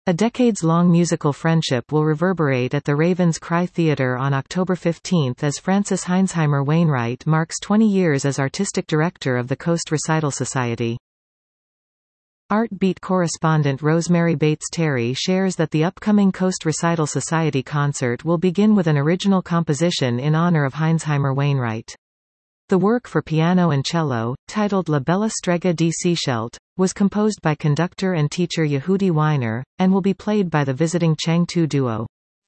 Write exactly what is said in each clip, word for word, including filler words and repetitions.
A decades-long musical friendship will reverberate at the Ravens Cry Theatre on October fifteenth as Frances Heinzheimer Wainwright marks twenty years as artistic director of the Coast Recital Society. Art Beat correspondent Rosemary Bates Terry shares that the upcoming Coast Recital Society concert will begin with an original composition in honor of Heinzheimer Wainwright. The work for piano and cello, titled La Bella Strega di Sechelt, was composed by conductor and teacher Yehudi Weiner, and will be played by the visiting Chang Tu Duo.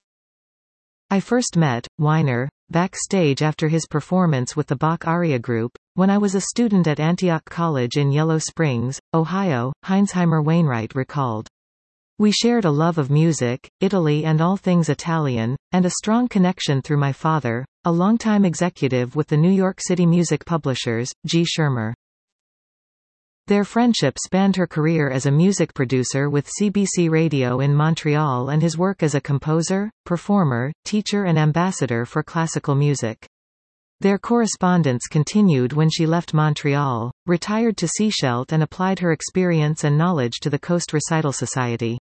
I first met Weiner backstage after his performance with the Bach Aria Group, when I was a student at Antioch College in Yellow Springs, Ohio, Heinzheimer Wainwright recalled. We shared a love of music, Italy and all things Italian, and a strong connection through my father, a longtime executive with the New York City music publishers, G. Schirmer. Their friendship spanned her career as a music producer with C B C Radio in Montreal and his work as a composer, performer, teacher and ambassador for classical music. Their correspondence continued when she left Montreal, retired to Sechelt and applied her experience and knowledge to the Coast Recital Society.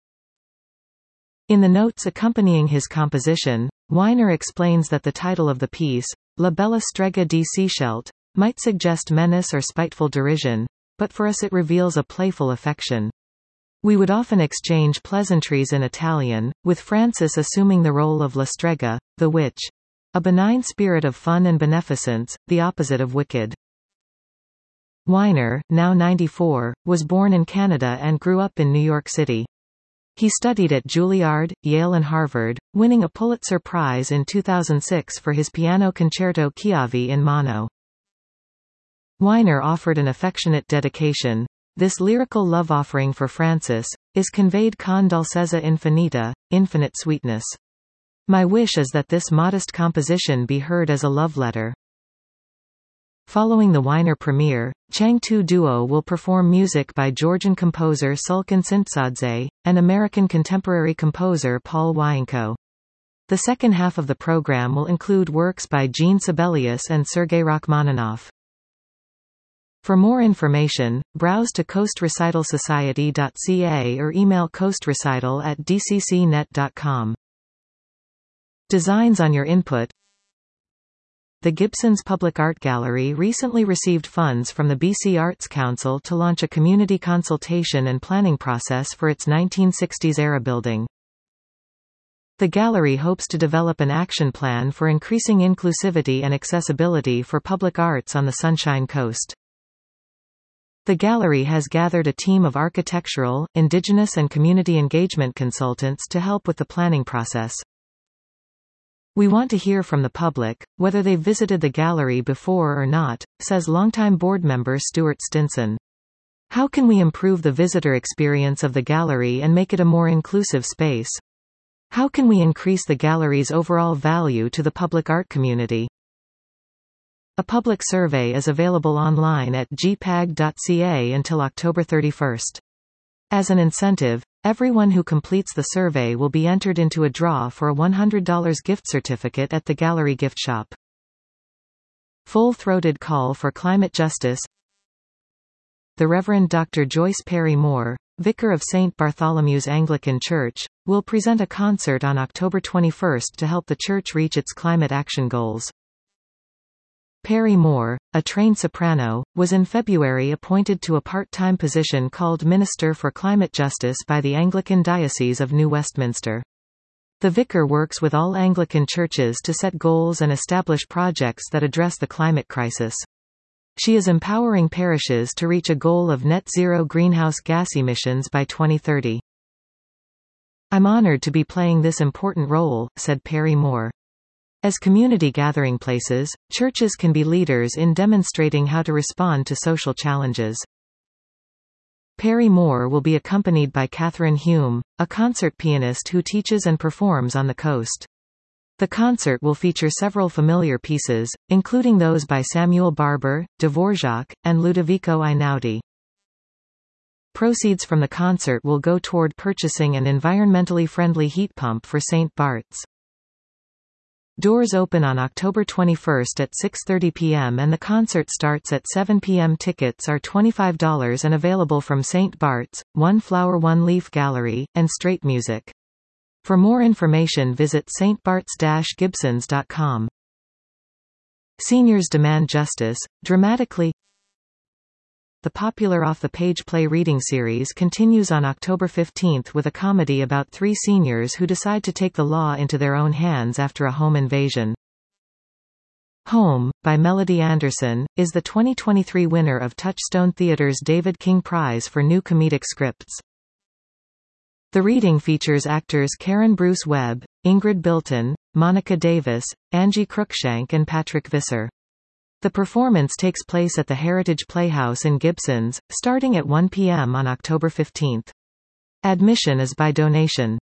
In the notes accompanying his composition, Weiner explains that the title of the piece, La Bella Strega di Sechelt, might suggest menace or spiteful derision, but for us it reveals a playful affection. We would often exchange pleasantries in Italian, with Frances assuming the role of La Strega, the witch. A benign spirit of fun and beneficence, the opposite of wicked. Weiner, now ninety-four, was born in Canada and grew up in New York City. He studied at Juilliard, Yale and Harvard, winning a Pulitzer Prize in two thousand six for his piano concerto Chiavi in Mono. Weiner offered an affectionate dedication. This lyrical love offering for Frances is conveyed con dolcezza infinita, infinite sweetness. My wish is that this modest composition be heard as a love letter. Following the Weiner premiere, Chang Tu Duo will perform music by Georgian composer Sulkan Tsintsadze, and American contemporary composer Paul Wienko. The second half of the program will include works by Gene Sibelius and Sergei Rachmaninoff. For more information, browse to coast recital society dot c a or email coastrecital at d c c net dot com. Designs on your input. The Gibsons Public Art Gallery recently received funds from the B C Arts Council to launch a community consultation and planning process for its nineteen sixties-era building. The gallery hopes to develop an action plan for increasing inclusivity and accessibility for public arts on the Sunshine Coast. The gallery has gathered a team of architectural, indigenous and community engagement consultants to help with the planning process. We want to hear from the public, whether they've visited the gallery before or not, says longtime board member Stuart Stinson. How can we improve the visitor experience of the gallery and make it a more inclusive space? How can we increase the gallery's overall value to the public art community? A public survey is available online at g p a g dot c a until October thirty-first. As an incentive, everyone who completes the survey will be entered into a draw for a one hundred dollars gift certificate at the gallery gift shop. Full-throated call for climate justice. The Reverend Doctor Joyce Perry Moore, vicar of Saint Bartholomew's Anglican Church, will present a concert on October twenty-first to help the church reach its climate action goals. Perry Moore, a trained soprano, was in February appointed to a part-time position called Minister for Climate Justice by the Anglican Diocese of New Westminster. The vicar works with all Anglican churches to set goals and establish projects that address the climate crisis. She is empowering parishes to reach a goal of net zero greenhouse gas emissions by twenty thirty. I'm honored to be playing this important role, said Perry Moore. As community gathering places, churches can be leaders in demonstrating how to respond to social challenges. Perry Moore will be accompanied by Catherine Hume, a concert pianist who teaches and performs on the coast. The concert will feature several familiar pieces, including those by Samuel Barber, Dvorak, and Ludovico Einaudi. Proceeds from the concert will go toward purchasing an environmentally friendly heat pump for Saint Bart's. Doors open on October twenty-first at six thirty p m and the concert starts at seven p m Tickets are twenty-five dollars and available from Saint Bart's, One Flower One Leaf Gallery, and Straight Music. For more information visit s t barts dash gibsons dot com. Seniors demand justice, dramatically. The popular off-the-page play reading series continues on October fifteenth with a comedy about three seniors who decide to take the law into their own hands after a home invasion. Home, by Melody Anderson, is the twenty twenty-three winner of Touchstone Theatre's David King Prize for New Comedic Scripts. The reading features actors Karen Bruce Webb, Ingrid Bilton, Monica Davis, Angie Cruikshank and Patrick Visser. The performance takes place at the Heritage Playhouse in Gibsons, starting at one p m on October fifteenth. Admission is by donation.